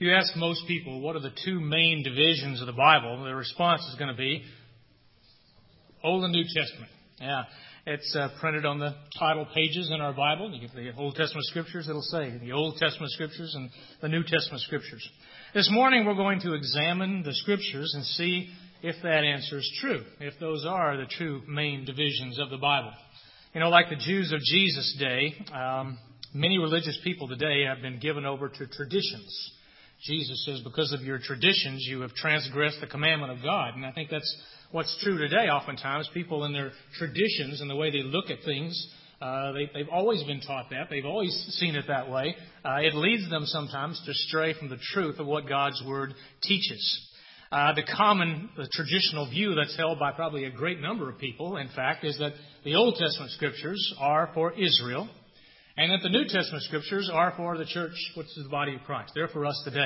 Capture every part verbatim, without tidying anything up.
you ask most people, what are the two main divisions of the Bible? Their response is going to be Old and New Testament. Yeah, it's uh, printed on the title pages in our Bible. You get the Old Testament Scriptures, it'll say the Old Testament Scriptures and the New Testament Scriptures. This morning we're going to examine the Scriptures and see if that answer is true, if those are the two main divisions of the Bible. You know, like the Jews of Jesus' day, um, many religious people today have been given over to traditions. Jesus says, because of your traditions, you have transgressed the commandment of God. And I think that's what's true today oftentimes. People in their traditions and the way they look at things, uh, they, they've always been taught that. They've always seen it that way. Uh, it leads them sometimes to stray from the truth of what God's Word teaches. Uh, the common, the traditional view that's held by probably a great number of people, in fact, is that the Old Testament Scriptures are for Israel, and that the New Testament Scriptures are for the church, which is the body of Christ. They're for us today.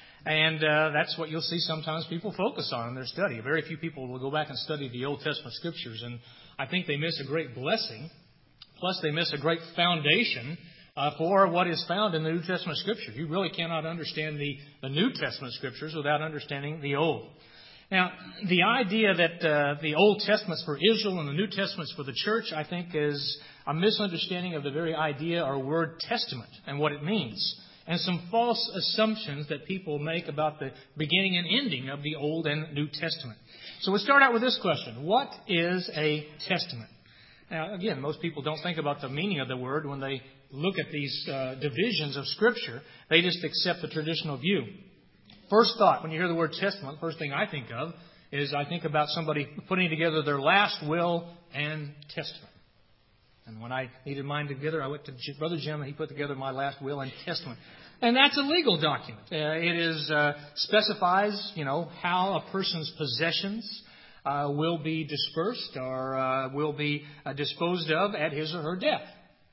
And uh, that's what you'll see sometimes people focus on in their study. Very few people will go back and study the Old Testament Scriptures, and I think they miss a great blessing. Plus, they miss a great foundation uh, for what is found in the New Testament Scripture. You really cannot understand the, the New Testament Scriptures without understanding the Old. Now, the idea that uh, the Old Testament's for Israel and the New Testament's for the church, I think, is a misunderstanding of the very idea or word testament and what it means, and some false assumptions that people make about the beginning and ending of the Old and New Testament. So we'll start out with this question. What is a testament? Now, again, most people don't think about the meaning of the word when they look at these uh, divisions of Scripture. They just accept the traditional view. First thought, when you hear the word testament, first thing I think of is I think about somebody putting together their last will and testament. And when I needed mine together, I went to Brother Jim and he put together my last will and testament. And that's a legal document. Uh, it is uh, specifies, you know, how a person's possessions uh, will be dispersed or uh, will be uh, disposed of at his or her death.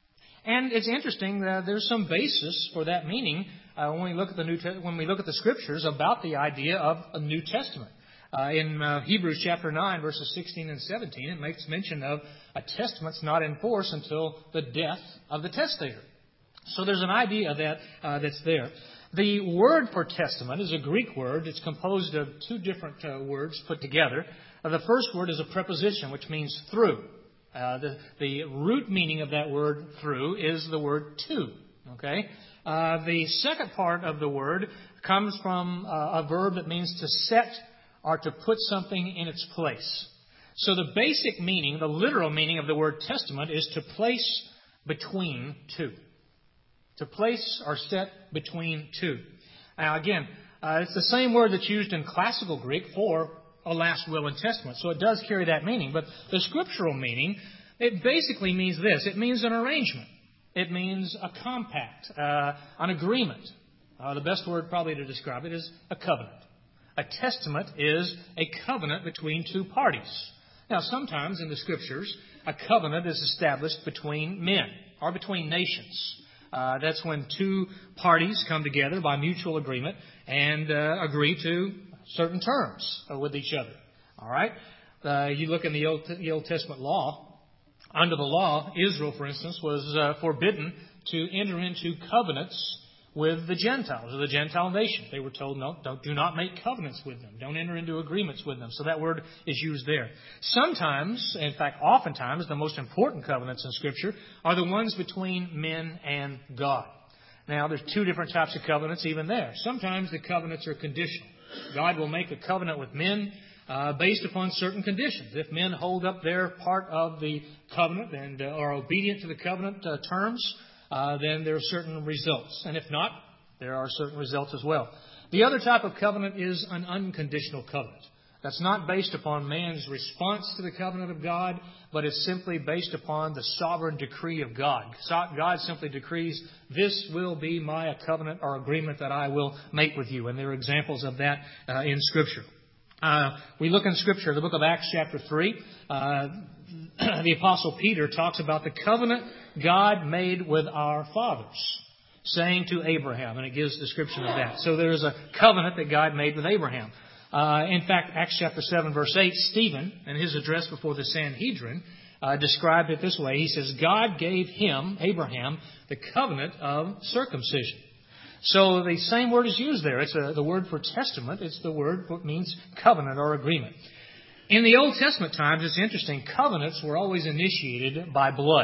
And it's interesting that there's some basis for that meaning uh, when we look at the New Te- when we look at the Scriptures about the idea of a New Testament. Uh, in uh, Hebrews chapter nine, verses sixteen and seventeen, it makes mention of a testament's not in force until the death of the testator. So there's an idea that uh, that's there. The word for testament is a Greek word. It's composed of two different uh, words put together. Uh, the first word is a preposition, which means through. Uh, the, the root meaning of that word through is the word to. Okay. Uh, the second part of the word comes from uh, a verb that means to set or to put something in its place. So the basic meaning, the literal meaning of the word testament is to place between two. To place or set between two. Now again, uh, it's the same word that's used in classical Greek for a last will and testament. So it does carry that meaning. But the scriptural meaning, it basically means this. It means an arrangement. It means a compact, uh, an agreement. Uh, the best word probably to describe it is a covenant. A testament is a covenant between two parties. Now, sometimes in the Scriptures, a covenant is established between men or between nations. Uh, that's when two parties come together by mutual agreement and uh, agree to certain terms uh, with each other. All right? Uh, you look in the Old, the Old Testament law. Under the law, Israel, for instance, was uh, forbidden to enter into covenants with the Gentiles, or the Gentile nation. They were told, no, don't, do not make covenants with them. Don't enter into agreements with them. So that word is used there. Sometimes, in fact, oftentimes, the most important covenants in Scripture are the ones between men and God. Now, there's two different types of covenants even there. Sometimes the covenants are conditional. God will make a covenant with men uh, based upon certain conditions. If men hold up their part of the covenant and uh, are obedient to the covenant uh, terms, Uh, then there are certain results. And if not, there are certain results as well. The other type of covenant is an unconditional covenant. That's not based upon man's response to the covenant of God, but it's simply based upon the sovereign decree of God. God simply decrees, this will be my covenant or agreement that I will make with you. And there are examples of that uh, in Scripture. Uh, we look in Scripture, the book of Acts chapter three. Uh, the Apostle Peter talks about the covenant God made with our fathers, saying to Abraham, and it gives a description of that. So there is a covenant that God made with Abraham. Uh, in fact, Acts chapter seven, verse eight, Stephen, in his address before the Sanhedrin, uh, described it this way. He says, God gave him, Abraham, the covenant of circumcision. So the same word is used there. It's a, the word for testament. It's the word that means covenant or agreement. In the Old Testament times, it's interesting, covenants were always initiated by blood.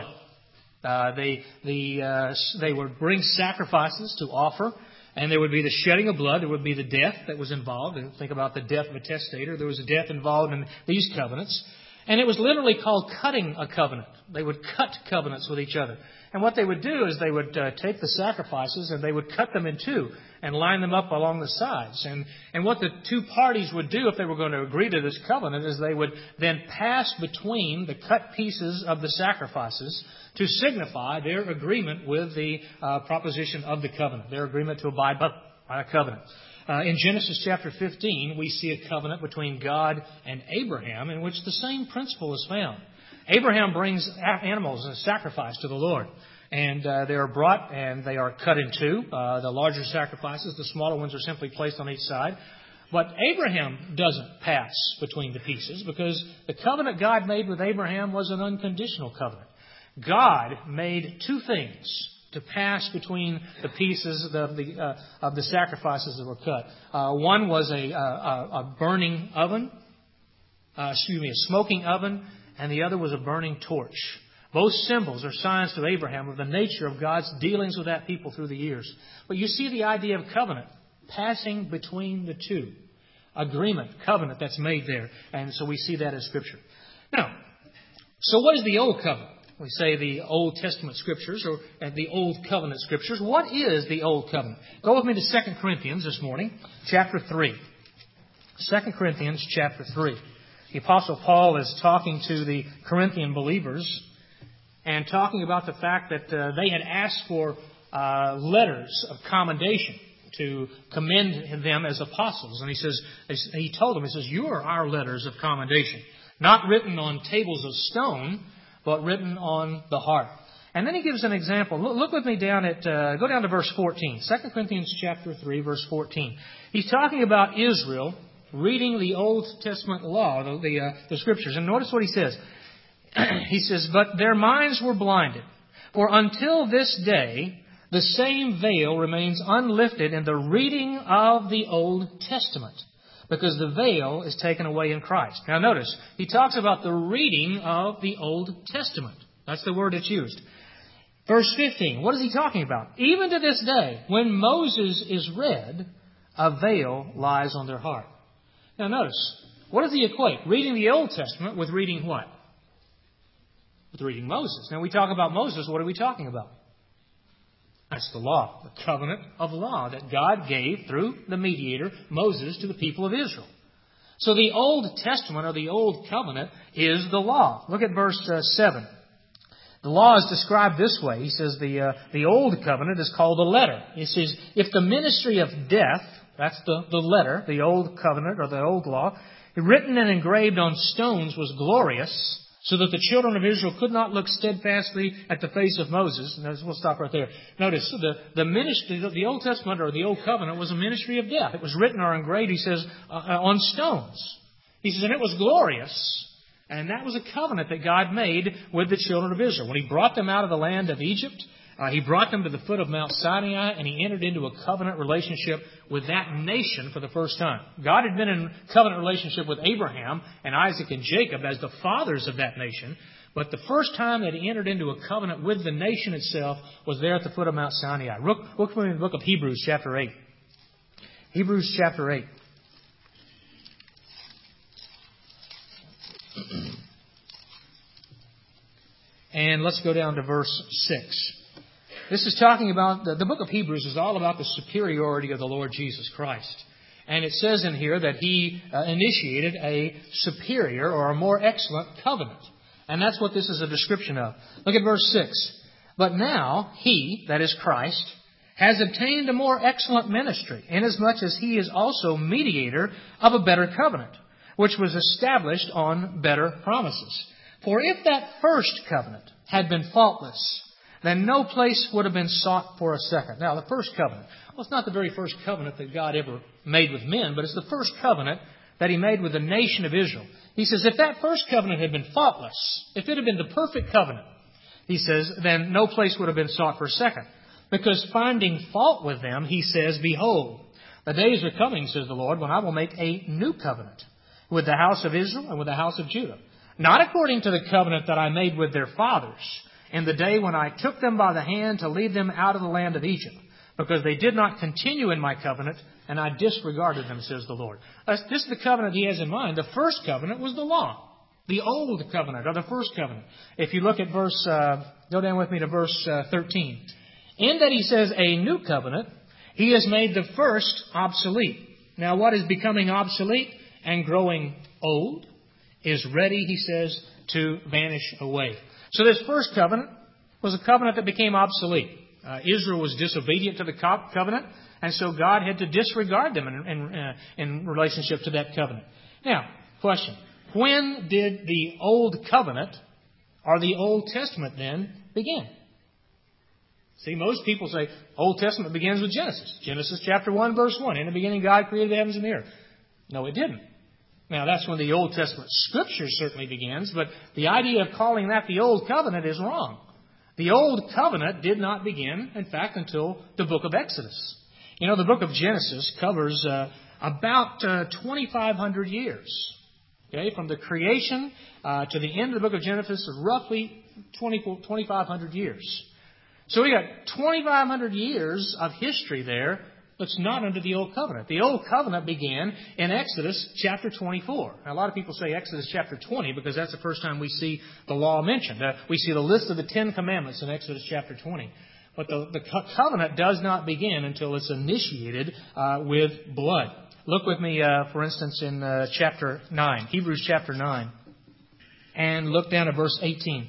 Uh, they, the, uh, they would bring sacrifices to offer, and there would be the shedding of blood. There would be the death that was involved. And think about the death of a testator. There was a death involved in these covenants. And it was literally called cutting a covenant. They would cut covenants with each other. And what they would do is they would uh, take the sacrifices and they would cut them in two and line them up along the sides. And, and what the two parties would do if they were going to agree to this covenant is they would then pass between the cut pieces of the sacrifices to signify their agreement with the uh, proposition of the covenant, their agreement to abide by, by a covenant. Uh, in Genesis chapter fifteen, we see a covenant between God and Abraham in which the same principle is found. Abraham brings animals as a sacrifice to the Lord. And uh, they are brought and they are cut in two. Uh, the larger sacrifices, the smaller ones are simply placed on each side. But Abraham doesn't pass between the pieces because the covenant God made with Abraham was an unconditional covenant. God made two things to pass between the pieces of the, uh, of the sacrifices that were cut. Uh, one was a, a, a burning oven, uh, excuse me, a smoking oven, and the other was a burning torch. Both symbols are signs to Abraham of the nature of God's dealings with that people through the years. But you see the idea of covenant, passing between the two. Agreement, covenant that's made there. And so we see that in Scripture. Now, so what is the Old Covenant? We say the Old Testament Scriptures or the Old Covenant Scriptures. What is the Old Covenant? Go with me to Second Corinthians this morning, chapter three. Second Corinthians chapter three. The Apostle Paul is talking to the Corinthian believers and talking about the fact that uh, they had asked for uh, letters of commendation to commend them as apostles. And he says, he told them, he says, you are our letters of commendation, not written on tables of stone, but written on the heart. And then he gives an example. Look, look with me down at, uh, go down to verse fourteen. Second Corinthians chapter three, verse fourteen. He's talking about Israel reading the Old Testament law, the, the, uh, the Scriptures. And notice what he says. He says, but their minds were blinded. For until this day, the same veil remains unlifted in the reading of the Old Testament, because the veil is taken away in Christ. Now notice, he talks about the reading of the Old Testament. That's the word that's used. Verse fifteen, what is he talking about? Even to this day, when Moses is read, a veil lies on their heart. Now notice, what does he equate? Reading the Old Testament with reading what? With reading Moses. Now we talk about Moses, what are we talking about? That's the law, the covenant of law that God gave through the mediator, Moses, to the people of Israel. So the Old Testament or the Old Covenant is the law. Look at verse uh, seven. The law is described this way. He says the, uh, the Old Covenant is called the letter. He says, if the ministry of death, that's the, the letter, the Old Covenant or the Old Law, written and engraved on stones was glorious, so that the children of Israel could not look steadfastly at the face of Moses. And we'll stop right there. Notice, the, the ministry, the Old Testament or the Old Covenant was a ministry of death. It was written or engraved, he says, uh, on stones. He says, and it was glorious. And that was a covenant that God made with the children of Israel. When He brought them out of the land of Egypt, uh, He brought them to the foot of Mount Sinai, and He entered into a covenant relationship with that nation for the first time. God had been in covenant relationship with Abraham and Isaac and Jacob as the fathers of that nation. But the first time that He entered into a covenant with the nation itself was there at the foot of Mount Sinai. Look, look from the book of Hebrews chapter eight. Hebrews chapter eight. And let's go down to verse six. This is talking about, the, the book of Hebrews is all about the superiority of the Lord Jesus Christ. And it says in here that He uh, initiated a superior or a more excellent covenant. And that's what this is a description of. Look at verse six. But now He, that is Christ, has obtained a more excellent ministry, inasmuch as He is also mediator of a better covenant, which was established on better promises. For if that first covenant had been faultless, then no place would have been sought for a second. Now, the first covenant. Well, it's not the very first covenant that God ever made with men, but it's the first covenant that He made with the nation of Israel. He says, if that first covenant had been faultless, if it had been the perfect covenant, He says, then no place would have been sought for a second. because finding fault with them, he says, Behold, the days are coming, says the Lord, when I will make a new covenant with the house of Israel and with the house of Judah, not according to the covenant that I made with their fathers in the day when I took them by the hand to lead them out of the land of Egypt, because they did not continue in my covenant, and I disregarded them, says the Lord. This is the covenant he has in mind. The first covenant was the law, the old covenant, or the first covenant. If you look at verse, uh, go down with me to verse uh, thirteen. In that he says a new covenant, he has made the first obsolete. Now what is becoming obsolete and growing old is ready, he says, to vanish away. So this first covenant was a covenant that became obsolete. Uh, Israel was disobedient to the co- covenant, and so God had to disregard them in, in, uh, in relationship to that covenant. Now, question. When did the Old Covenant, or the Old Testament then, begin? See, most people say Old Testament begins with Genesis. Genesis chapter one, verse one. In the beginning, God created the heavens and the earth. No, it didn't. Now, that's when the Old Testament Scripture certainly begins, but the idea of calling that the Old Covenant is wrong. The Old Covenant did not begin, in fact, until the book of Exodus. You know, the book of Genesis covers uh, about uh, twenty-five hundred years. Okay, from the creation uh, to the end of the book of Genesis is roughly twenty-five hundred years. So we got twenty-five hundred years of history there that's not under the Old Covenant. The Old Covenant began in Exodus chapter twenty-four. Now, a lot of people say Exodus chapter twenty because that's the first time we see the law mentioned. Uh, we see the list of the Ten Commandments in Exodus chapter twenty. But the, the covenant does not begin until it's initiated uh, with blood. Look with me, uh, for instance, in uh, chapter nine, Hebrews chapter nine, and look down at verse eighteen.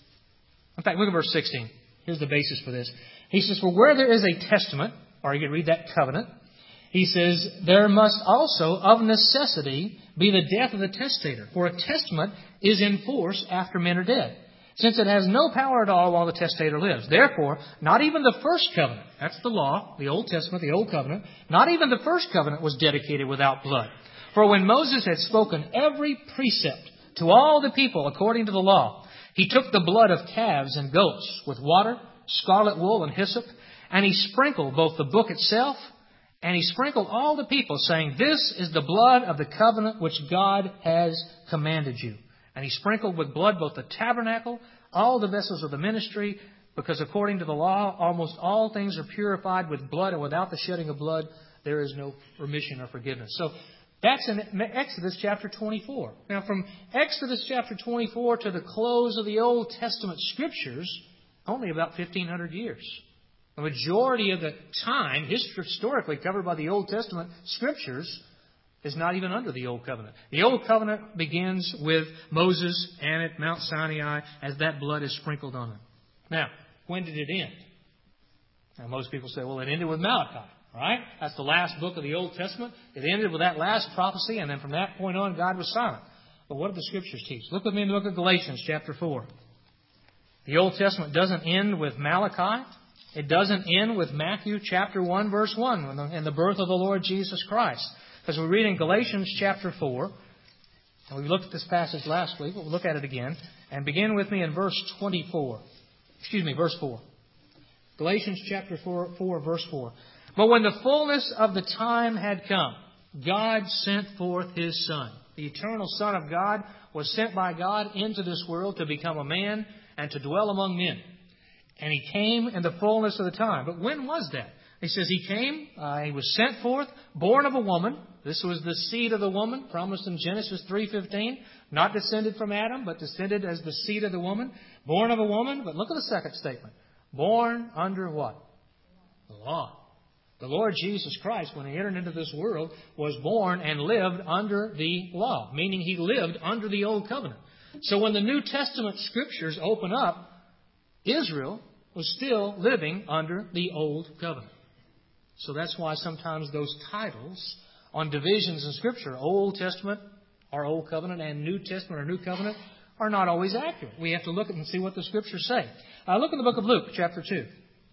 In fact, look at verse sixteen. Here's the basis for this. He says, For where there is a testament, or you can read that covenant, he says, there must also of necessity be the death of the testator. For a testament is in force after men are dead, since it has no power at all while the testator lives. Therefore, not even the first covenant, that's the law, the Old Testament, the Old Covenant, not even the first covenant was dedicated without blood. For when Moses had spoken every precept to all the people according to the law, he took the blood of calves and goats with water, scarlet wool, and hyssop, and he sprinkled both the book itself, and he sprinkled all the people, saying, This is the blood of the covenant which God has commanded you. And he sprinkled with blood both the tabernacle, all the vessels of the ministry, because according to the law, almost all things are purified with blood, and without the shedding of blood, there is no remission or forgiveness. So that's in Exodus chapter twenty-four. Now, from Exodus chapter twenty-four to the close of the Old Testament Scriptures, only about fifteen hundred years. The majority of the time, historically covered by the Old Testament Scriptures, is not even under the Old Covenant. The Old Covenant begins with Moses and at Mount Sinai as that blood is sprinkled on them. Now, when did it end? Now, most people say, well, it ended with Malachi. Right? That's the last book of the Old Testament. It ended with that last prophecy, and then from that point on, God was silent. But what do the Scriptures teach? Look with me in the book of Galatians, chapter four. The Old Testament doesn't end with Malachi. It doesn't end with Matthew, chapter one, verse one, and the birth of the Lord Jesus Christ. Because we read in Galatians, chapter four, and we looked at this passage last week, but we'll look at it again, and begin with me in verse twenty-four. Excuse me, verse four. Galatians, chapter four, four verse four. But when the fullness of the time had come, God sent forth His Son. The eternal Son of God was sent by God into this world to become a man and to dwell among men. And He came in the fullness of the time. But when was that? He says He came, uh, He was sent forth, born of a woman. This was the seed of the woman, promised in Genesis three fifteen. Not descended from Adam, but descended as the seed of the woman. Born of a woman. But look at the second statement. Born under what? The law. The Lord Jesus Christ, when He entered into this world, was born and lived under the law, meaning He lived under the Old Covenant. So when the New Testament Scriptures open up, Israel was still living under the Old Covenant. So that's why sometimes those titles on divisions in Scripture, Old Testament or Old Covenant and New Testament or New Covenant, are not always accurate. We have to look at and see what the Scriptures say. Uh, look in the book of Luke, chapter two.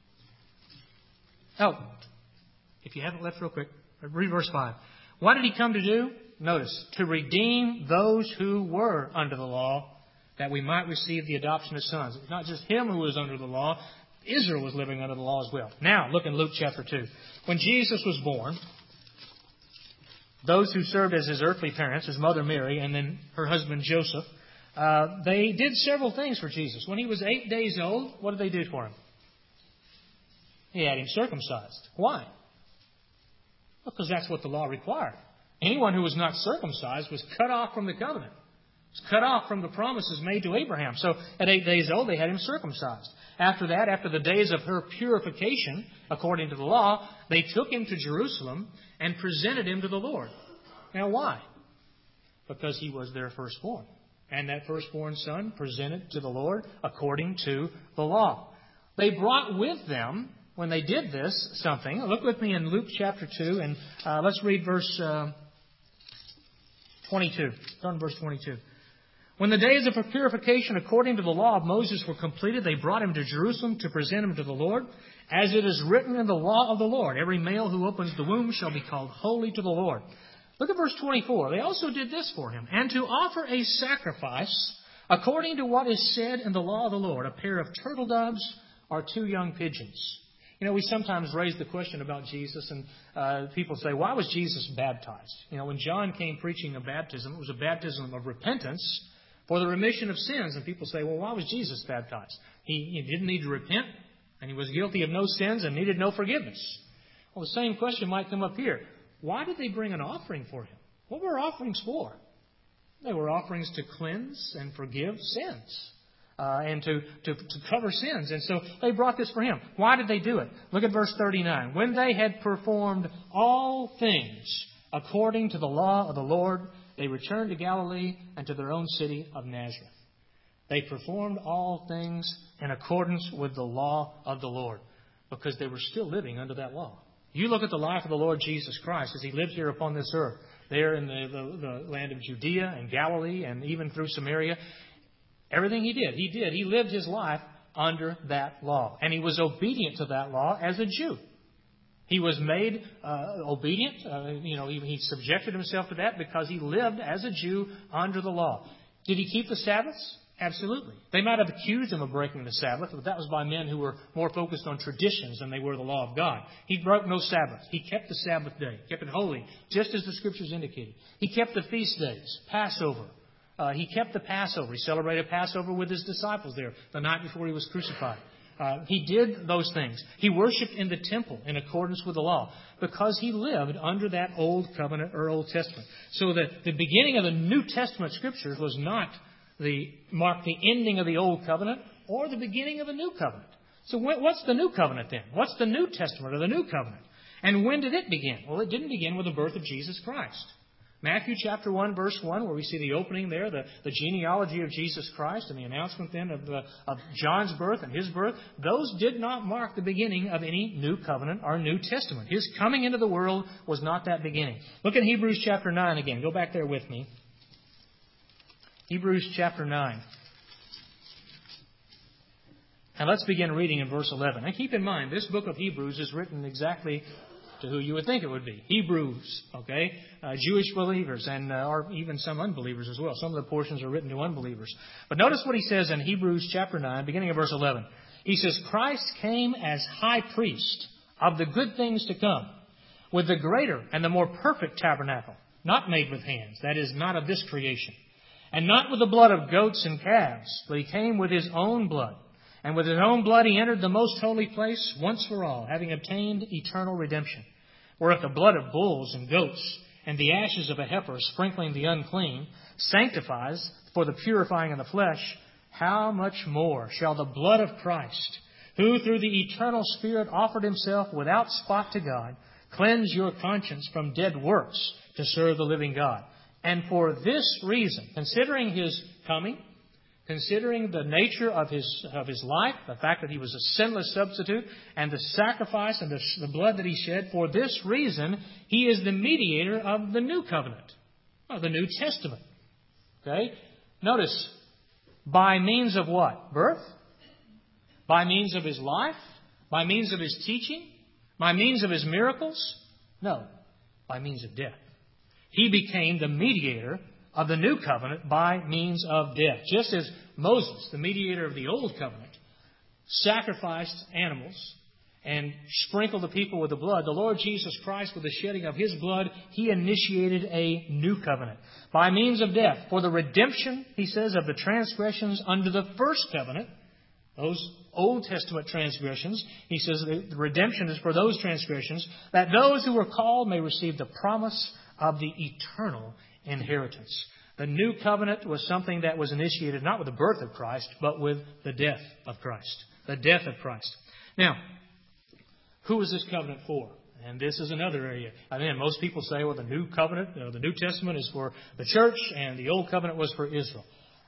Oh, if you haven't left real quick, read verse five. What did He come to do? Notice, to redeem those who were under the law, that we might receive the adoption of sons. It's not just Him who was under the law. Israel was living under the law as well. Now, look in Luke chapter two. When Jesus was born, those who served as his earthly parents, his mother Mary, and then her husband Joseph, uh, they did several things for Jesus. When he was eight days old, what did they do for him? He had him circumcised. Why? Because that's what the law required. Anyone who was not circumcised was cut off from the covenant. Was cut off from the promises made to Abraham. So at eight days old, they had him circumcised. After that, after the days of her purification, according to the law, they took him to Jerusalem and presented him to the Lord. Now why? Because he was their firstborn. And that firstborn son presented to the Lord according to the law. They brought with them, when they did this, something. Look with me in Luke chapter two, and uh, let's read verse uh, twenty-two. Turn to verse twenty-two. When the days of purification according to the law of Moses were completed, they brought him to Jerusalem to present him to the Lord. As it is written in the law of the Lord, every male who opens the womb shall be called holy to the Lord. Look at verse twenty-four. They also did this for him. And to offer a sacrifice according to what is said in the law of the Lord, a pair of turtle doves or two young pigeons. You know, we sometimes raise the question about Jesus, and uh, people say, why was Jesus baptized? You know, when John came preaching a baptism, it was a baptism of repentance for the remission of sins. And people say, well, why was Jesus baptized? He, he didn't need to repent, and he was guilty of no sins and needed no forgiveness. Well, the same question might come up here. Why did they bring an offering for him? What were offerings for? They were offerings to cleanse and forgive sins. Uh, and to, to, to cover sins. And so they brought this for him. Why did they do it? Look at verse thirty-nine. When they had performed all things according to the law of the Lord, they returned to Galilee and to their own city of Nazareth. They performed all things in accordance with the law of the Lord, because they were still living under that law. You look at the life of the Lord Jesus Christ as he lived here upon this earth, there in the, the, the land of Judea and Galilee and even through Samaria. Everything he did, he did. He lived his life under that law. And he was obedient to that law as a Jew. He was made uh, obedient. Uh, you know, he, he subjected himself to that because he lived as a Jew under the law. Did he keep the Sabbaths? Absolutely. They might have accused him of breaking the Sabbath, but that was by men who were more focused on traditions than they were the law of God. He broke no Sabbath. He kept the Sabbath day, kept it holy, just as the Scriptures indicated. He kept the feast days, Passover. Uh, he kept the Passover. He celebrated Passover with his disciples there the night before he was crucified. Uh, he did those things. He worshipped in the temple in accordance with the law because he lived under that Old Covenant or Old Testament. So that the beginning of the New Testament Scriptures was not the mark the ending of the Old Covenant or the beginning of a New Covenant. So what's the New Covenant then? What's the New Testament or the New Covenant? And when did it begin? Well, it didn't begin with the birth of Jesus Christ. Matthew chapter one, verse one, where we see the opening there, the, the genealogy of Jesus Christ and the announcement then of, the, of John's birth and his birth, those did not mark the beginning of any new covenant or New Testament. His coming into the world was not that beginning. Look at Hebrews chapter nine again. Go back there with me. Hebrews chapter nine. And let's begin reading in verse eleven. And keep in mind, this book of Hebrews is written exactly to who you would think it would be. Hebrews, okay? Uh, Jewish believers and uh, or even some unbelievers as well. Some of the portions are written to unbelievers. But notice what he says in Hebrews chapter nine, beginning of verse eleven. He says, Christ came as high priest of the good things to come, with the greater and the more perfect tabernacle, not made with hands, that is, not of this creation, and not with the blood of goats and calves, but he came with his own blood. And with his own blood he entered the most holy place once for all, having obtained eternal redemption. Where if the blood of bulls and goats and the ashes of a heifer sprinkling the unclean sanctifies for the purifying of the flesh, how much more shall the blood of Christ, who through the eternal Spirit offered himself without spot to God, cleanse your conscience from dead works to serve the living God? And for this reason, considering his coming, considering the nature of his of his life, the fact that he was a sinless substitute, and the sacrifice and the, the blood that he shed, for this reason, he is the mediator of the new covenant, of the New Testament. Okay? Notice, by means of what? Birth? By means of his life? By means of his teaching? By means of his miracles? No. By means of death. He became the mediator of the new covenant by means of death. Just as Moses, the mediator of the old covenant, sacrificed animals and sprinkled the people with the blood, the Lord Jesus Christ, with the shedding of His blood, He initiated a new covenant by means of death for the redemption, He says, of the transgressions under the first covenant, those Old Testament transgressions. He says the redemption is for those transgressions, that those who were called may receive the promise of the eternal inheritance. The new covenant was something that was initiated not with the birth of Christ, but with the death of Christ. The death of Christ. Now, who is this covenant for? And this is another area. I mean, most people say, well, the new covenant, you know, the New Testament is for the church, and the old covenant was for Israel.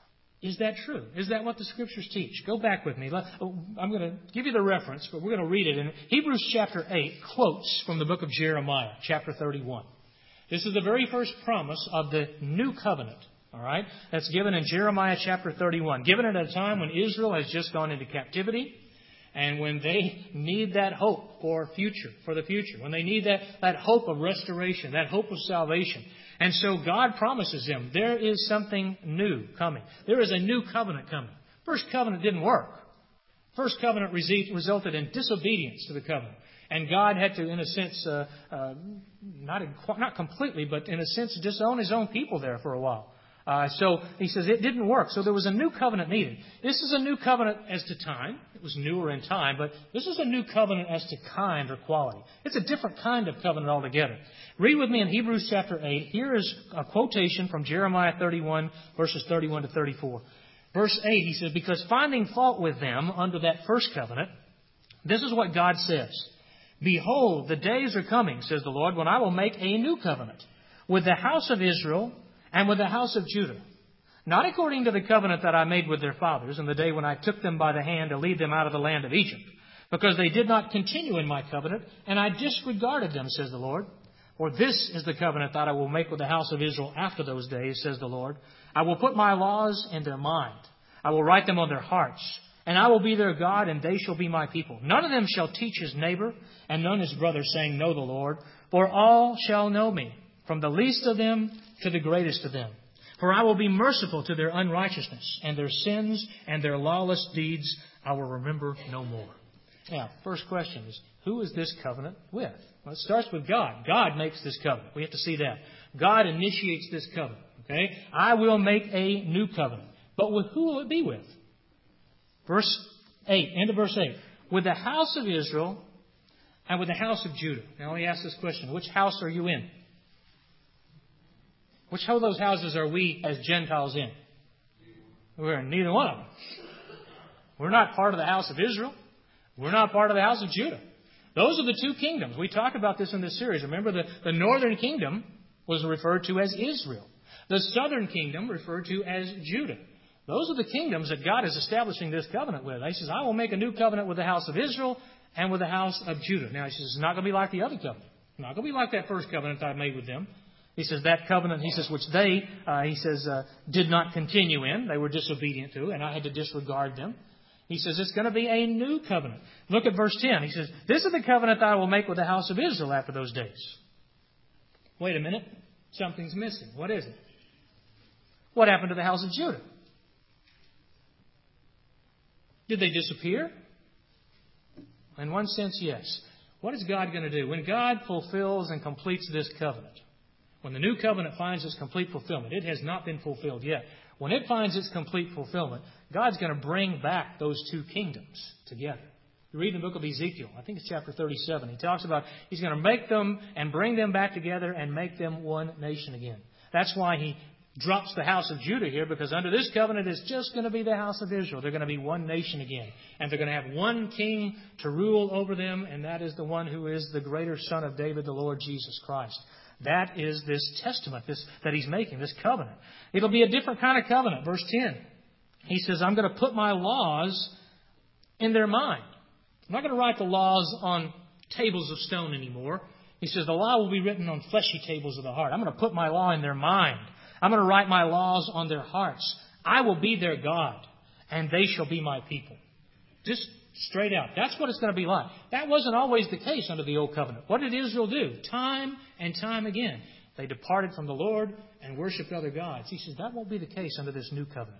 Is that true? Is that what the Scriptures teach? Go back with me. I'm going to give you the reference, but we're going to read it. And Hebrews chapter eight quotes from the book of Jeremiah, chapter thirty-one. This is the very first promise of the new covenant, all right? That's given in Jeremiah chapter thirty-one. Given at a time when Israel has just gone into captivity and when they need that hope for future, for the future, when they need that, that hope of restoration, that hope of salvation. And so God promises them there is something new coming. There is a new covenant coming. First covenant didn't work. First covenant resulted in disobedience to the covenant. And God had to, in a sense, uh, uh, not in, not completely, but in a sense, disown His own people there for a while. Uh, so He says it didn't work. So there was a new covenant needed. This is a new covenant as to time. It was newer in time, but this is a new covenant as to kind or quality. It's a different kind of covenant altogether. Read with me in Hebrews chapter eight. Here is a quotation from Jeremiah thirty-one, verses thirty-one to thirty-four. Verse eight, he says, because finding fault with them under that first covenant, this is what God says. Behold, the days are coming, says the Lord, when I will make a new covenant with the house of Israel and with the house of Judah. Not according to the covenant that I made with their fathers in the day when I took them by the hand to lead them out of the land of Egypt, because they did not continue in my covenant, and I disregarded them, says the Lord. For this is the covenant that I will make with the house of Israel after those days, says the Lord. I will put my laws in their mind. I will write them on their hearts. And I will be their God, and they shall be my people. None of them shall teach his neighbor, and none his brother, saying, Know the Lord. For all shall know me, from the least of them to the greatest of them. For I will be merciful to their unrighteousness, and their sins and their lawless deeds I will remember no more. Now, first question is, who is this covenant with? Well, it starts with God. God makes this covenant. We have to see that. God initiates this covenant. Okay? I will make a new covenant. But with who will it be with? Verse eight, end of verse eight. With the house of Israel and with the house of Judah. Now let me ask this question. Which house are you in? Which of those houses are we as Gentiles in? We're in neither one of them. We're not part of the house of Israel. We're not part of the house of Judah. Those are the two kingdoms. We talked about this in this series. Remember, the, the northern kingdom was referred to as Israel. The southern kingdom referred to as Judah. Those are the kingdoms that God is establishing this covenant with. He says, I will make a new covenant with the house of Israel and with the house of Judah. Now, he says, it's not going to be like the other covenant. It's not going to be like that first covenant I made with them. He says, that covenant, he says, which they, uh, he says, uh, did not continue in. They were disobedient to, and I had to disregard them. He says, it's going to be a new covenant. Look at verse ten. He says, this is the covenant that I will make with the house of Israel after those days. Wait a minute. Something's missing. What is it? What happened to the house of Judah? Did they disappear? In one sense, yes. What is God going to do? When God fulfills and completes this covenant, when the new covenant finds its complete fulfillment, it has not been fulfilled yet. When it finds its complete fulfillment, God's going to bring back those two kingdoms together. You read the book of Ezekiel, I think it's chapter thirty-seven. He talks about He's going to make them and bring them back together and make them one nation again. That's why He drops the house of Judah here, because under this covenant it's just going to be the house of Israel. They're going to be one nation again. And they're going to have one king to rule over them, and that is the one who is the greater son of David, the Lord Jesus Christ. That is this testament this, that He's making, this covenant. It'll be a different kind of covenant. Verse ten, He says, I'm going to put my laws in their mind. I'm not going to write the laws on tables of stone anymore. He says, the law will be written on fleshy tables of the heart. I'm going to put my law in their mind. I'm going to write my laws on their hearts. I will be their God, and they shall be my people. Just straight out. That's what it's going to be like. That wasn't always the case under the Old Covenant. What did Israel do? Time and time again, they departed from the Lord and worshipped other gods. He says that won't be the case under this new covenant.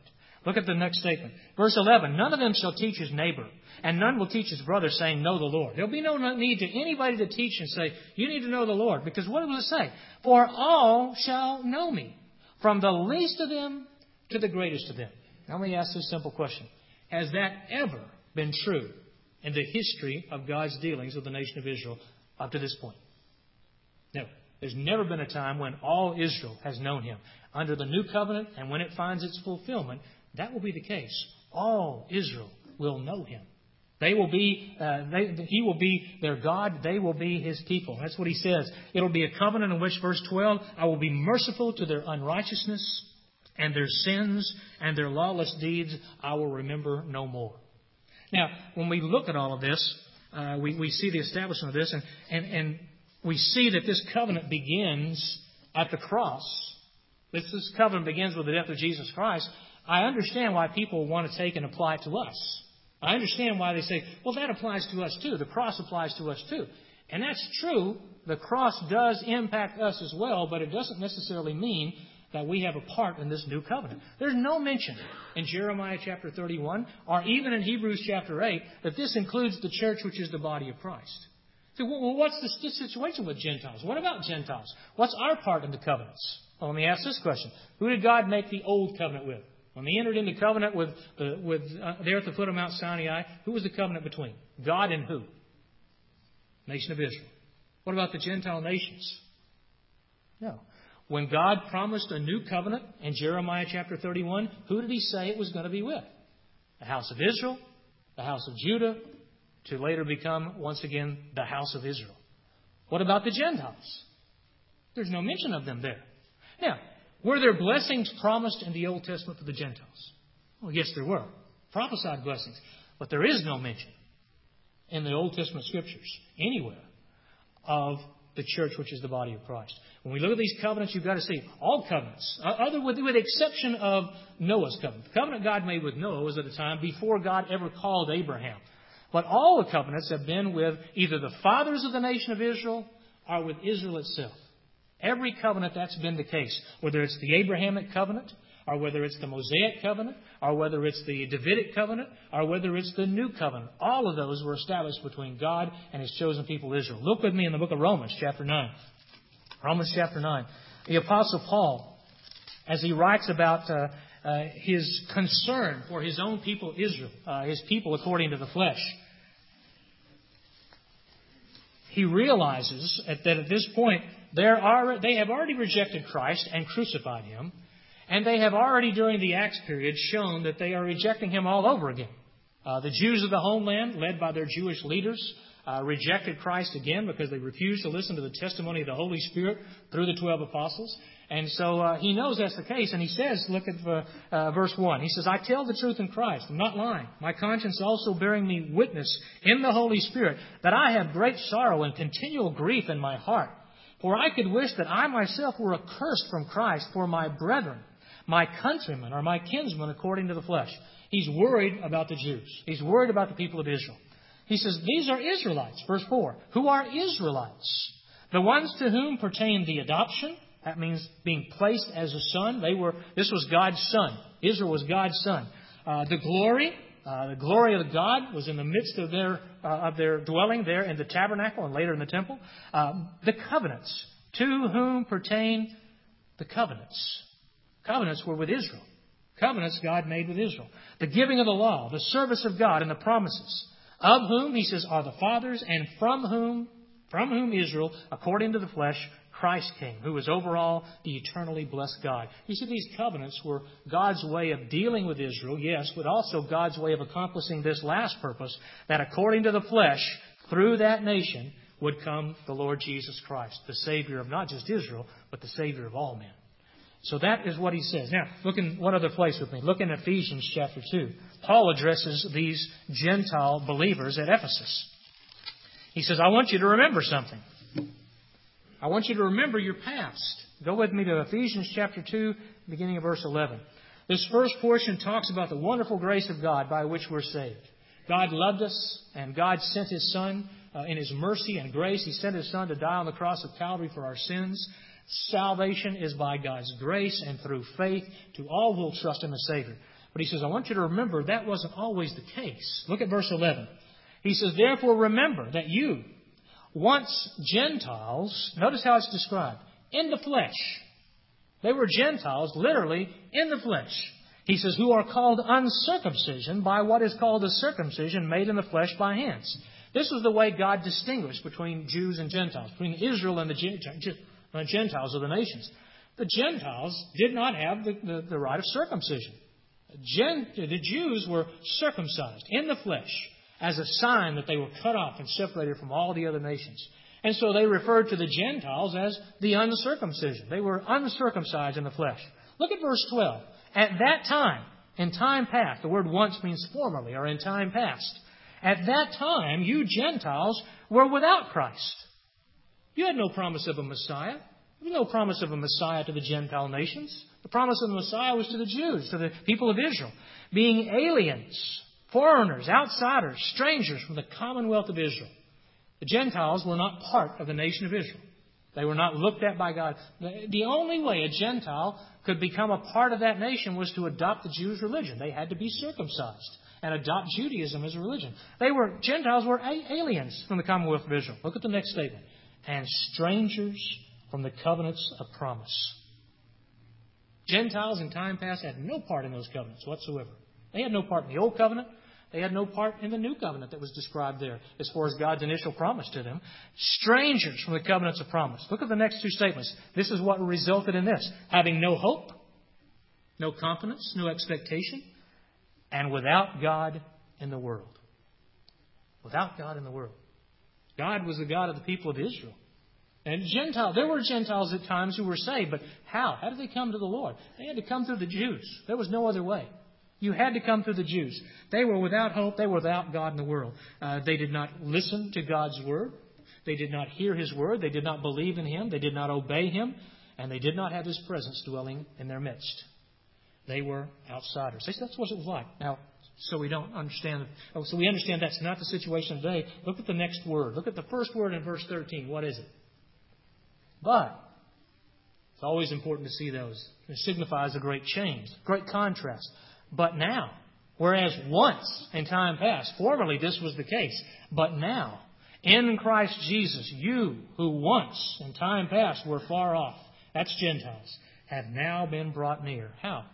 Look at the next statement. Verse eleven, none of them shall teach his neighbor, and none will teach his brother, saying, know the Lord. There'll be no need to anybody to teach and say, you need to know the Lord. Because what does it say? For all shall know me, from the least of them to the greatest of them. Now let me ask this simple question. Has that ever been true in the history of God's dealings with the nation of Israel up to this point? No. There's never been a time when all Israel has known Him. Under the new covenant, and when it finds its fulfillment, that will be the case. All Israel will know Him. They will be, uh, they, He will be their God. They will be His people. That's what He says. It'll be a covenant in which, verse twelve, I will be merciful to their unrighteousness, and their sins and their lawless deeds I will remember no more. Now, when we look at all of this, uh, we, we see the establishment of this, and, and, and we see that this covenant begins at the cross. This, this covenant begins with the death of Jesus Christ. I understand why people want to take and apply it to us. I understand why they say, well, that applies to us too. The cross applies to us too. And that's true. The cross does impact us as well, but it doesn't necessarily mean that we have a part in this new covenant. There's no mention in Jeremiah chapter thirty-one, or even in Hebrews chapter eight, that this includes the church, which is the body of Christ. So, well, what's the situation with Gentiles? What about Gentiles? What's our part in the covenants? Well, let me ask this question. Who did God make the old covenant with? When He entered into covenant with, uh, with uh, there at the foot of Mount Sinai, who was the covenant between? God and who? Nation of Israel. What about the Gentile nations? No. When God promised a new covenant in Jeremiah chapter thirty-one, who did He say it was going to be with? The house of Israel, the house of Judah, to later become, once again, the house of Israel. What about the Gentiles? There's no mention of them there. Now, were there blessings promised in the Old Testament for the Gentiles? Well, yes, there were. Prophesied blessings. But there is no mention in the Old Testament Scriptures anywhere of the church, which is the body of Christ. When we look at these covenants, you've got to see all covenants, other with, with the exception of Noah's covenant. The covenant God made with Noah was at a time before God ever called Abraham. But all the covenants have been with either the fathers of the nation of Israel or with Israel itself. Every covenant that's been the case, whether it's the Abrahamic covenant, or whether it's the Mosaic covenant, or whether it's the Davidic covenant, or whether it's the New covenant. All of those were established between God and His chosen people Israel. Look with me in the book of Romans, chapter nine. Romans chapter nine. The Apostle Paul, as he writes about uh, uh, his concern for his own people Israel, uh, his people according to the flesh, he realizes that at this point there are, they have already rejected Christ and crucified Him. And they have already, during the Acts period, shown that they are rejecting Him all over again. Uh, the Jews of the homeland, led by their Jewish leaders, uh, rejected Christ again because they refused to listen to the testimony of the Holy Spirit through the twelve apostles. And so uh, he knows that's the case. And he says, look at uh, uh, verse one. He says, I tell the truth in Christ. I'm not lying. My conscience also bearing me witness in the Holy Spirit that I have great sorrow and continual grief in my heart. For I could wish that I myself were accursed from Christ for my brethren, my countrymen, or my kinsmen according to the flesh. He's worried about the Jews. He's worried about the people of Israel. He says, these are Israelites, verse four, who are Israelites, the ones to whom pertain the adoption. That means being placed as a son. They were. This was God's son. Israel was God's son. Uh, the glory, uh, the glory of God was in the midst of their uh, of their dwelling there in the tabernacle and later in the temple. Uh, the covenants, to whom pertain the covenants. Covenants were with Israel. Covenants God made with Israel. The giving of the law, the service of God, and the promises, of whom, he says, are the fathers, and from whom, from whom Israel, according to the flesh, Christ came, who is over all the eternally blessed God. You see, these covenants were God's way of dealing with Israel, yes, but also God's way of accomplishing this last purpose, that according to the flesh, through that nation, would come the Lord Jesus Christ, the Savior of not just Israel, but the Savior of all men. So that is what he says. Now, look in one other place with me. Look in Ephesians chapter two. Paul addresses these Gentile believers at Ephesus. He says, I want you to remember something. I want you to remember your past. Go with me to Ephesians chapter two, beginning of verse eleven. This first portion talks about the wonderful grace of God by which we're saved. God loved us, and God sent His Son uh, in His mercy and grace. He sent His Son to die on the cross of Calvary for our sins. Salvation is by God's grace and through faith to all who will trust in the Savior. But he says, I want you to remember that wasn't always the case. Look at verse eleven. He says, therefore remember that you, once Gentiles, notice how it's described, in the flesh. They were Gentiles, literally, in the flesh. He says, who are called uncircumcision by what is called a circumcision made in the flesh by hands. This was the way God distinguished between Jews and Gentiles, between Israel and the Gentiles of the nations. The Gentiles did not have the, the, the right of circumcision. Gen, the Jews were circumcised in the flesh as a sign that they were cut off and separated from all the other nations. And so they referred to the Gentiles as the uncircumcision. They were uncircumcised in the flesh. Look at verse twelve. At that time, in time past, the word once means formerly or in time past. At that time, you Gentiles were without Christ. You had no promise of a Messiah. There was no promise of a Messiah to the Gentile nations. The promise of the Messiah was to the Jews, to the people of Israel, being aliens, foreigners, outsiders, strangers from the commonwealth of Israel. The Gentiles were not part of the nation of Israel. They were not looked at by God. The only way a Gentile could become a part of that nation was to adopt the Jews' religion. They had to be circumcised and adopt Judaism as a religion. They were Gentiles were aliens from the commonwealth of Israel. Look at the next statement. And strangers from the covenants of promise. Gentiles in time past had no part in those covenants whatsoever. They had no part in the old covenant. They had no part in the new covenant that was described there as far as God's initial promise to them. Strangers from the covenants of promise. Look at the next two statements. This is what resulted in this. Having no hope, no confidence, no expectation, and without God in the world. Without God in the world. God was the God of the people of Israel. And Gentile, there were Gentiles at times who were saved, but how? How did they come to the Lord? They had to come through the Jews. There was no other way. You had to come through the Jews. They were without hope. They were without God in the world. Uh, they did not listen to God's word. They did not hear His word. They did not believe in Him. They did not obey Him. And they did not have His presence dwelling in their midst. They were outsiders. That's what it was like. Now, so we don't understand. So we understand that's not the situation today. Look at the next word. Look at the first word in verse thirteen. What is it? But. It's always important to see those. It signifies a great change, great contrast. But now, whereas once in time past, formerly this was the case, but now, in Christ Jesus, you who once in time past were far off, that's Gentiles, have now been brought near. How?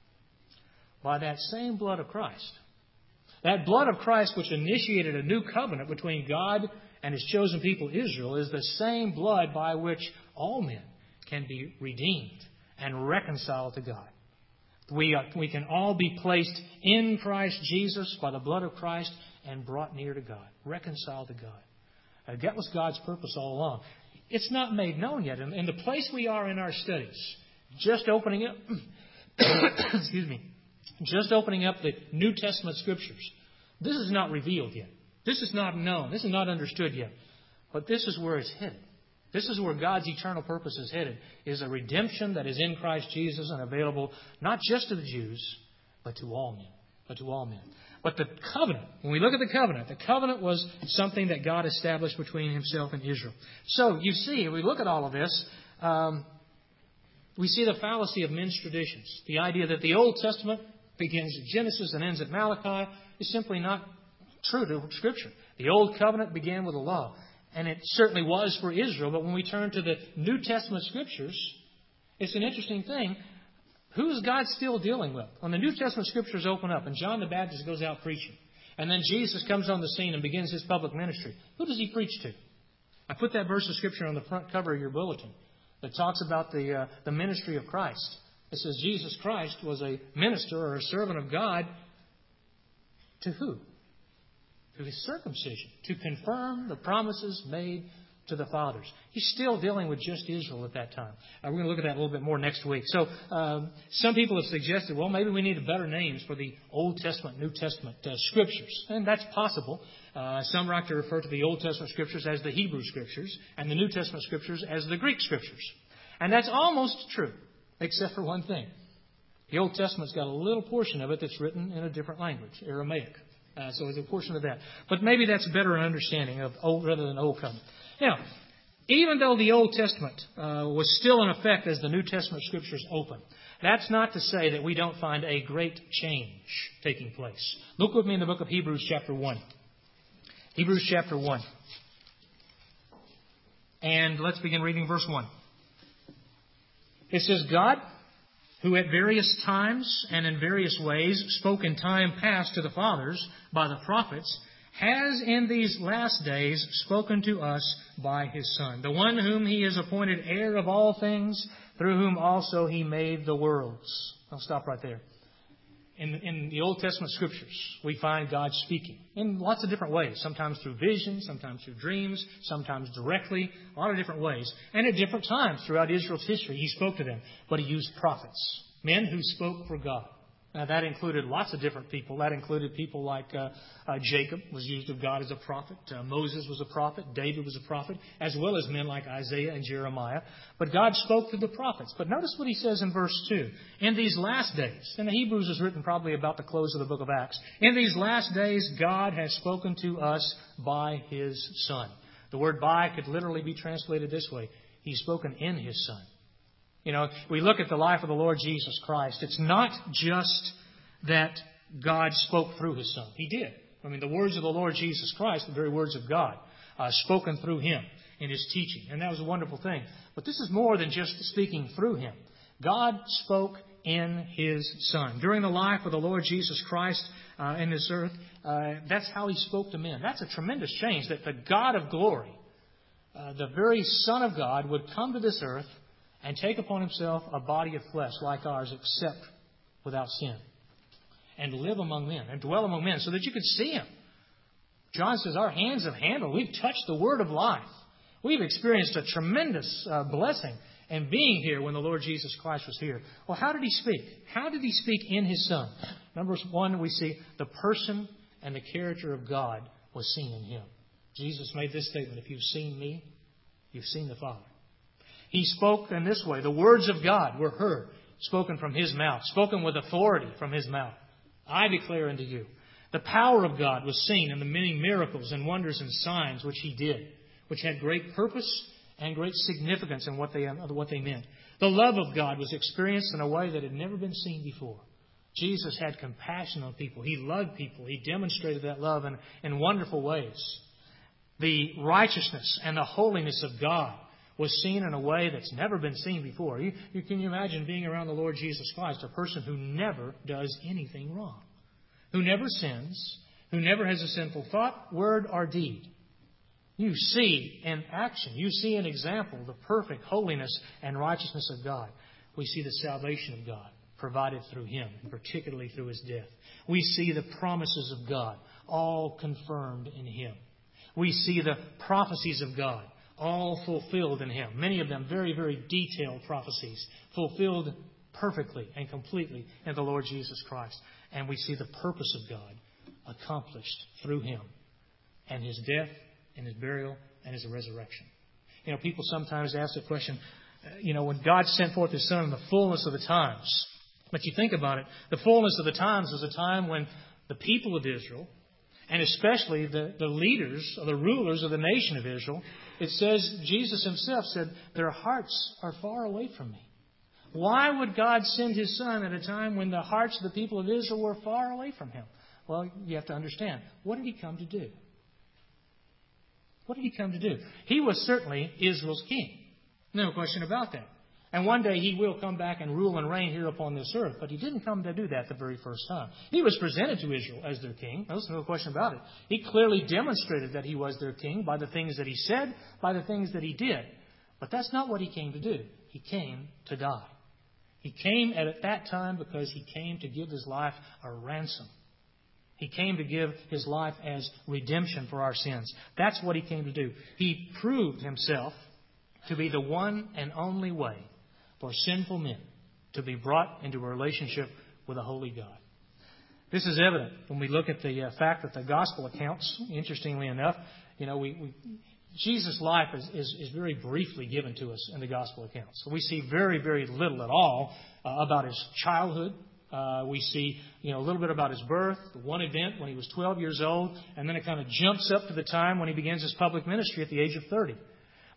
By that same blood of Christ. That blood of Christ which initiated a new covenant between God and His chosen people Israel is the same blood by which all men can be redeemed and reconciled to God. We, are, we can all be placed in Christ Jesus by the blood of Christ and brought near to God, reconciled to God. Uh, that was God's purpose all along. It's not made known yet. In, in the place we are in our studies, just opening up, excuse me, just opening up the New Testament Scriptures, this is not revealed yet. This is not known. This is not understood yet. But this is where it's headed. This is where God's eternal purpose is headed, is a redemption that is in Christ Jesus and available not just to the Jews, but to all men. But to all men. But the covenant, when we look at the covenant, the covenant was something that God established between Himself and Israel. So, you see, if we look at all of this, um, we see the fallacy of men's traditions. The idea that the Old Testament begins at Genesis and ends at Malachi is simply not true to Scripture. The Old Covenant began with the law. And it certainly was for Israel. But when we turn to the New Testament Scriptures, it's an interesting thing. Who is God still dealing with? When the New Testament Scriptures open up and John the Baptist goes out preaching, and then Jesus comes on the scene and begins His public ministry, who does He preach to? I put that verse of Scripture on the front cover of your bulletin that talks about the, uh, the ministry of Christ. It says Jesus Christ was a minister or a servant of God to who? To His circumcision, to confirm the promises made to the fathers. He's still dealing with just Israel at that time. Uh, we're going to look at that a little bit more next week. So um, some people have suggested, well, maybe we need better names for the Old Testament, New Testament uh, Scriptures. And that's possible. Uh, some like to refer to the Old Testament Scriptures as the Hebrew Scriptures and the New Testament Scriptures as the Greek Scriptures. And that's almost true, except for one thing. The Old Testament's got a little portion of it that's written in a different language, Aramaic. Uh, so it's a portion of that. But maybe that's a better understanding of old rather than Old Covenant. Now, Even though the Old Testament uh, was still in effect as the New Testament Scriptures opened, that's not to say that we don't find a great change taking place. Look with me in the book of Hebrews chapter one. Hebrews chapter one. And let's begin reading verse one. It says, God, who at various times and in various ways spoke in time past to the fathers by the prophets, has in these last days spoken to us by His Son, the one whom He has appointed heir of all things, through whom also He made the worlds. I'll stop right there. In, in the Old Testament Scriptures, we find God speaking in lots of different ways. Sometimes through visions, sometimes through dreams, sometimes directly, a lot of different ways. And at different times throughout Israel's history, He spoke to them. But He used prophets, men who spoke for God. Now, that included lots of different people. That included people like uh, uh, Jacob was used of God as a prophet. Uh, Moses was a prophet. David was a prophet, as well as men like Isaiah and Jeremiah. But God spoke through the prophets. But notice what He says in verse two. In these last days, and the Hebrews is written probably about the close of the book of Acts. In these last days, God has spoken to us by His Son. The word by could literally be translated this way. He's spoken in His Son. You know, we look at the life of the Lord Jesus Christ. It's not just that God spoke through His Son. He did. I mean, the words of the Lord Jesus Christ, the very words of God, uh, spoken through Him in His teaching. And that was a wonderful thing. But this is more than just speaking through Him. God spoke in His Son. During the life of the Lord Jesus Christ uh, in this earth, uh, that's how He spoke to men. That's a tremendous change, that the God of glory, uh, the very Son of God, would come to this earth and take upon Himself a body of flesh like ours, except without sin, and live among men, and dwell among men, so that you could see Him. John says, our hands have handled, we've touched the word of life. We've experienced a tremendous uh, blessing in being here when the Lord Jesus Christ was here. Well, how did He speak? How did He speak in His Son? Number one, we see the person and the character of God was seen in Him. Jesus made this statement, if you've seen me, you've seen the Father. He spoke in this way. The words of God were heard, spoken from His mouth, spoken with authority from His mouth. I declare unto you. The power of God was seen in the many miracles and wonders and signs which He did, which had great purpose and great significance in what they, what they meant. The love of God was experienced in a way that had never been seen before. Jesus had compassion on people. He loved people. He demonstrated that love in, in wonderful ways. The righteousness and the holiness of God was seen in a way that's never been seen before. You, you can you imagine being around the Lord Jesus Christ, a person who never does anything wrong, who never sins, who never has a sinful thought, word, or deed. You see in action, you see an example of the perfect holiness and righteousness of God. We see the salvation of God provided through Him, and particularly through His death. We see the promises of God, all confirmed in Him. We see the prophecies of God, all fulfilled in Him. Many of them very, very detailed prophecies, fulfilled perfectly and completely in the Lord Jesus Christ. And we see the purpose of God accomplished through Him and His death and His burial and His resurrection. You know, people sometimes ask the question, you know, when God sent forth His Son in the fullness of the times. But you think about it, the fullness of the times was a time when the people of Israel, and especially the, the leaders or the rulers of the nation of Israel, it says, Jesus Himself said, their hearts are far away from me. Why would God send His Son at a time when the hearts of the people of Israel were far away from Him? Well, you have to understand, what did He come to do? What did He come to do? He was certainly Israel's king. No question about that. And one day He will come back and rule and reign here upon this earth. But He didn't come to do that the very first time. He was presented to Israel as their king. There's no question about it. He clearly demonstrated that He was their king by the things that He said, by the things that He did. But that's not what He came to do. He came to die. He came at that time because He came to give His life a ransom. He came to give His life as redemption for our sins. That's what He came to do. He proved Himself to be the one and only way for sinful men to be brought into a relationship with a holy God. This is evident when we look at the uh, fact that the gospel accounts, interestingly enough, you know, we, we Jesus' life is, is, is very briefly given to us in the gospel accounts. So we see very, very little at all uh, about His childhood. Uh, we see, you know, a little bit about His birth, one event when He was twelve years old, and then it kind of jumps up to the time when He begins His public ministry at the age of thirty.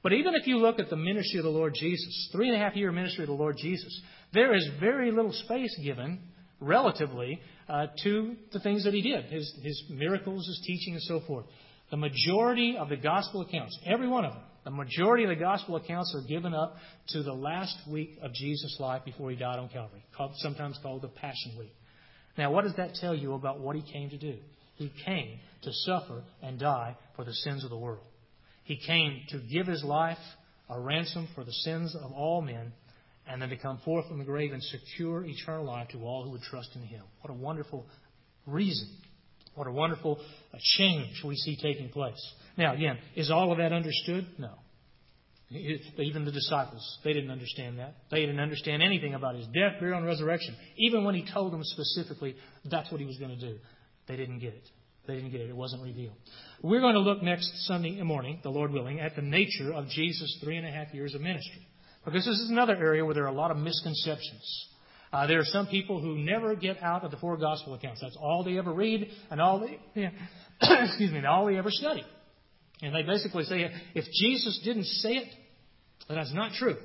But even if you look at the ministry of the Lord Jesus, three and a half year ministry of the Lord Jesus, there is very little space given, relatively, uh, to the things that He did, His, His miracles, His teaching, and so forth. The majority of the Gospel accounts, every one of them, the majority of the Gospel accounts are given up to the last week of Jesus' life before He died on Calvary, called, sometimes called the Passion Week. Now, what does that tell you about what He came to do? He came to suffer and die for the sins of the world. He came to give His life a ransom for the sins of all men, and then to come forth from the grave and secure eternal life to all who would trust in Him. What a wonderful reason. What a wonderful change we see taking place. Now, again, is all of that understood? No. Even the disciples, they didn't understand that. They didn't understand anything about His death, burial, and resurrection. Even when He told them specifically that's what He was going to do, they didn't get it. They didn't get it. It wasn't revealed. We're going to look next Sunday morning, the Lord willing, at the nature of Jesus' three and a half years of ministry. Because this is another area where there are a lot of misconceptions. Uh, there are some people who never get out of the four gospel accounts. That's all they ever read and all they, yeah, excuse me, and all they ever study. And they basically say, if Jesus didn't say it, then that's not true.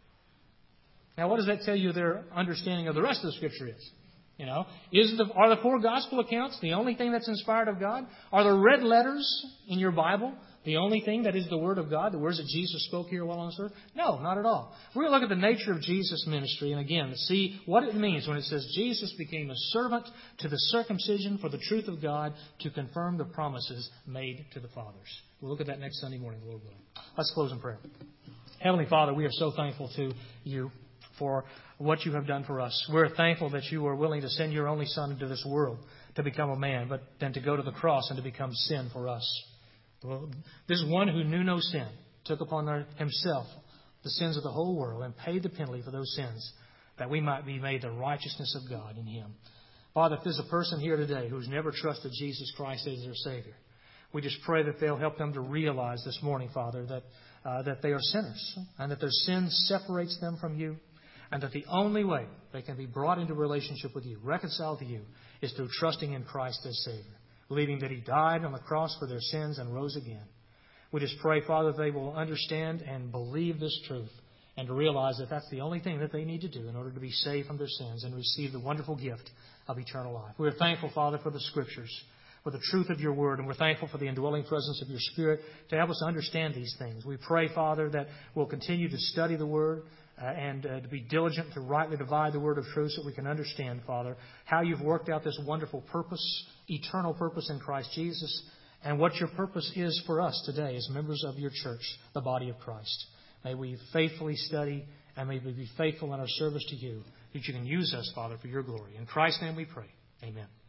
Now, what does that tell you their understanding of the rest of the Scripture is? You know, is the, are the four gospel accounts the only thing that's inspired of God? Are the red letters in your Bible the only thing that is the Word of God, the words that Jesus spoke here while on this earth? No, not at all. We're going to look at the nature of Jesus' ministry and again see what it means when it says Jesus became a servant to the circumcision for the truth of God to confirm the promises made to the fathers. We'll look at that next Sunday morning, Lord willing. Let's close in prayer. Heavenly Father, we are so thankful to You for what You have done for us. We're thankful that You were willing to send Your only Son into this world to become a man, but then to go to the cross and to become sin for us. Well, this one who knew no sin took upon Himself the sins of the whole world and paid the penalty for those sins that we might be made the righteousness of God in Him. Father, if there's a person here today who's never trusted Jesus Christ as their Savior, we just pray that they'll help them to realize this morning, Father, that uh, that they are sinners and that their sin separates them from You, and that the only way they can be brought into relationship with You, reconciled to You, is through trusting in Christ as Savior, believing that He died on the cross for their sins and rose again. We just pray, Father, that they will understand and believe this truth and to realize that that's the only thing that they need to do in order to be saved from their sins and receive the wonderful gift of eternal life. We are thankful, Father, for the Scriptures, for the truth of Your Word, and we're thankful for the indwelling presence of Your Spirit to help us understand these things. We pray, Father, that we'll continue to study the Word uh, and uh, to be diligent to rightly divide the Word of truth so that we can understand, Father, how You've worked out this wonderful purpose, eternal purpose in Christ Jesus, and what Your purpose is for us today as members of Your church, the body of Christ. May we faithfully study and may we be faithful in our service to You, that You can use us, Father, for Your glory. In Christ's name we pray. Amen.